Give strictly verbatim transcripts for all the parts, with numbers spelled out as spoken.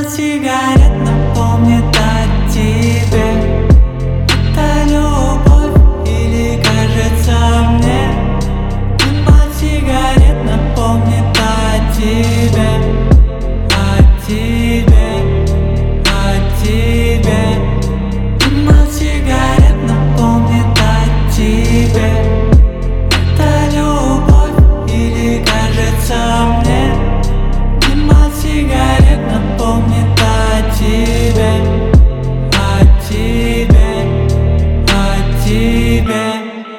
от сигарет напомнит о тебе. Это любовь или кажется мне? Дым от сигарет напомнит о тебе. О тебе, о тебе. Дым от сигарет напомнит о тебе. Это любовь или кажется мне? Дым от сигарет напомнит о тебе. О тебе, о тебе.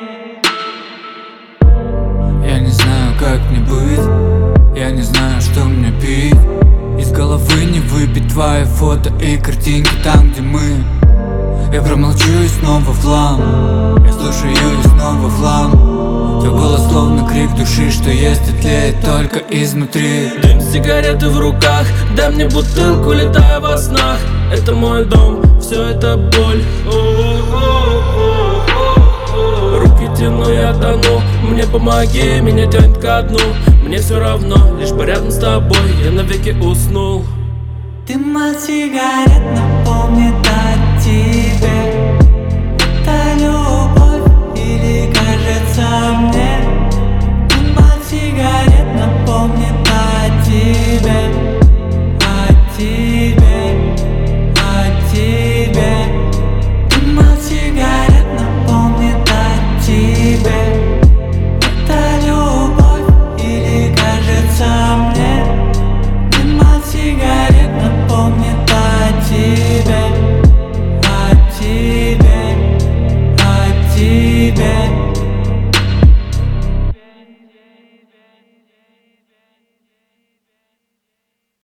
Я не знаю, как мне быть, я не знаю, что мне пить. Из головы не выпить твои фото и картинки там, где мы. Я промолчу и снова в хлам. Я слушаю и снова в хлам. Твой голос словно крик души, что есть и тлеет только изнутри. Дым сигареты в руках, дай мне бутылку, летая во снах. Это мой дом, все это боль. Руки тяну, я тону. Мне помоги, меня тянет ко дну. Мне все равно, лишь бы рядом с тобой я навеки уснул. Дым от сигарет напомнит о тебе. Это любовь или кажется мне?